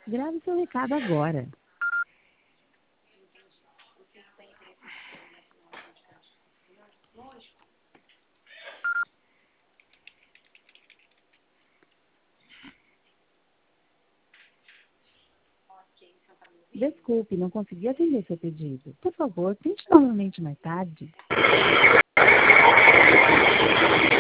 Grave seu recado agora. Desculpe, não consegui atender seu pedido. Por favor, tente novamente mais tarde.